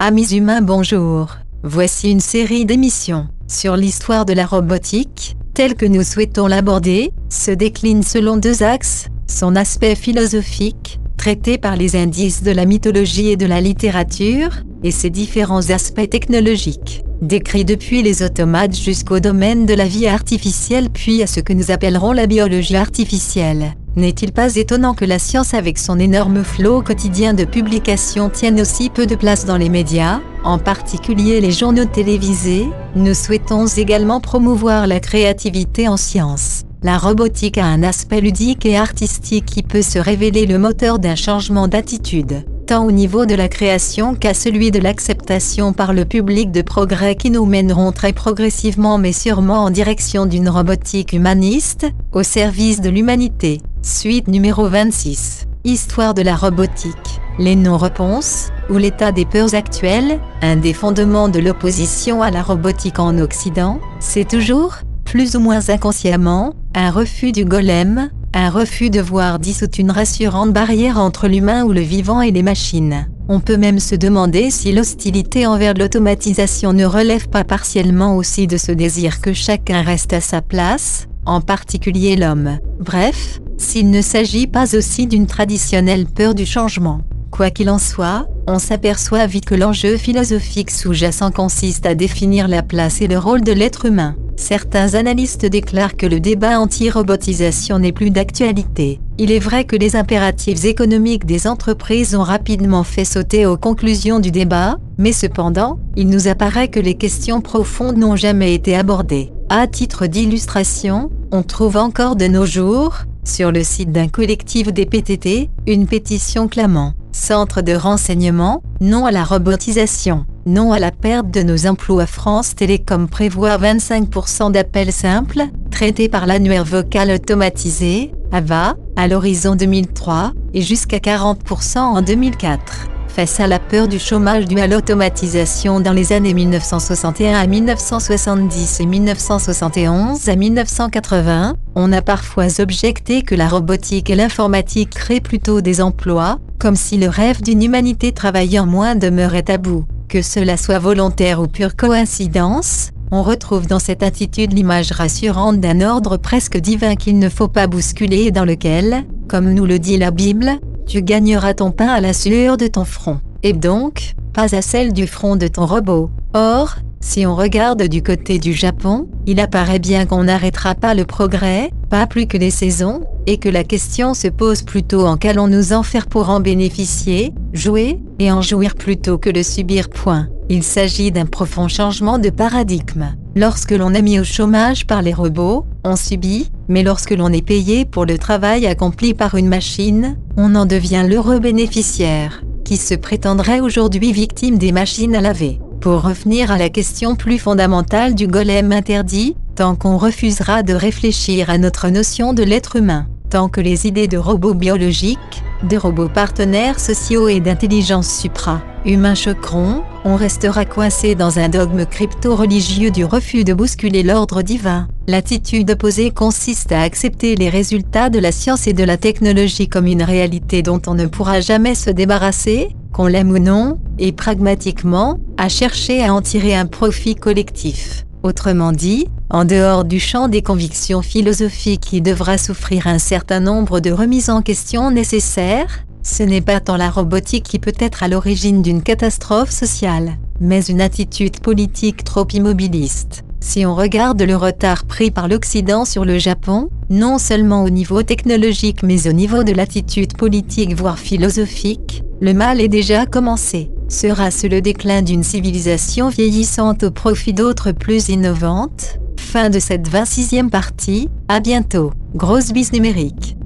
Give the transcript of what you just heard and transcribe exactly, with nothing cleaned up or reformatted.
Amis humains, bonjour. Voici une série d'émissions sur l'histoire de la robotique, telle que nous souhaitons l'aborder, se décline selon deux axes, son aspect philosophique, traité par les indices de la mythologie et de la littérature, et ses différents aspects technologiques, décrits depuis les automates jusqu'au domaine de la vie artificielle puis à ce que nous appellerons la biologie artificielle. N'est-il pas étonnant que la science avec son énorme flot quotidien de publications tienne aussi peu de place dans les médias, en particulier les journaux télévisés? Nous souhaitons également promouvoir la créativité en sciences. La robotique a un aspect ludique et artistique qui peut se révéler le moteur d'un changement d'attitude, tant au niveau de la création qu'à celui de l'acceptation par le public de progrès qui nous mèneront très progressivement mais sûrement en direction d'une robotique humaniste, au service de l'humanité. Suite numéro vingt-six. Histoire de la robotique. Les non-réponses, ou l'état des peurs actuelles, un des fondements de l'opposition à la robotique en Occident, c'est toujours, plus ou moins inconsciemment, un refus du golem, un refus de voir dissoute une rassurante barrière entre l'humain ou le vivant et les machines. On peut même se demander si l'hostilité envers l'automatisation ne relève pas partiellement aussi de ce désir que chacun reste à sa place, en particulier l'homme. Bref, s'il ne s'agit pas aussi d'une traditionnelle peur du changement. Quoi qu'il en soit, on s'aperçoit vite que l'enjeu philosophique sous-jacent consiste à définir la place et le rôle de l'être humain. Certains analystes déclarent que le débat anti-robotisation n'est plus d'actualité. Il est vrai que les impératifs économiques des entreprises ont rapidement fait sauter aux conclusions du débat, mais cependant, il nous apparaît que les questions profondes n'ont jamais été abordées. À titre d'illustration, on trouve encore de nos jours, sur le site d'un collectif des P T T, une pétition clamant « Centre de renseignement, non à la robotisation, non à la perte de nos emplois ». France Télécom prévoit vingt-cinq pour cent d'appels simples, traités par l'annuaire vocal automatisé, A V A, à l'horizon deux mille trois, et jusqu'à quarante pour cent en deux mille quatre. Face à la peur du chômage dû à l'automatisation dans les années mille neuf cent soixante et un à mille neuf cent soixante-dix et mille neuf cent soixante et onze à mille neuf cent quatre-vingts, on a parfois objecté que la robotique et l'informatique créent plutôt des emplois, comme si le rêve d'une humanité travaillant moins demeurait tabou. Que cela soit volontaire ou pure coïncidence, on retrouve dans cette attitude l'image rassurante d'un ordre presque divin qu'il ne faut pas bousculer et dans lequel, comme nous le dit la Bible, tu gagneras ton pain à la sueur de ton front, et donc, pas à celle du front de ton robot. Or, si on regarde du côté du Japon, il apparaît bien qu'on n'arrêtera pas le progrès, pas plus que les saisons, et que la question se pose plutôt en qu'allons-nous en faire pour en bénéficier, jouer, et en jouir plutôt que le subir. Point. Il s'agit d'un profond changement de paradigme. Lorsque l'on est mis au chômage par les robots, on subit, mais lorsque l'on est payé pour le travail accompli par une machine, on en devient l'heureux bénéficiaire, qui se prétendrait aujourd'hui victime des machines à laver. Pour revenir à la question plus fondamentale du golem interdit, tant qu'on refusera de réfléchir à notre notion de l'être humain, tant que les idées de robots biologiques, de robots partenaires sociaux et d'intelligence supra-humains choqueront, on restera coincé dans un dogme crypto-religieux du refus de bousculer l'ordre divin. L'attitude opposée consiste à accepter les résultats de la science et de la technologie comme une réalité dont on ne pourra jamais se débarrasser, qu'on l'aime ou non, et pragmatiquement, à chercher à en tirer un profit collectif. Autrement dit, en dehors du champ des convictions philosophiques qui devra souffrir un certain nombre de remises en question nécessaires, ce n'est pas tant la robotique qui peut être à l'origine d'une catastrophe sociale, mais une attitude politique trop immobiliste. Si on regarde le retard pris par l'Occident sur le Japon, non seulement au niveau technologique mais au niveau de l'attitude politique voire philosophique, le mal est déjà commencé. Sera-ce le déclin d'une civilisation vieillissante au profit d'autres plus innovantes? Fin de cette vingt-sixième partie, à bientôt. Grosse bise numérique.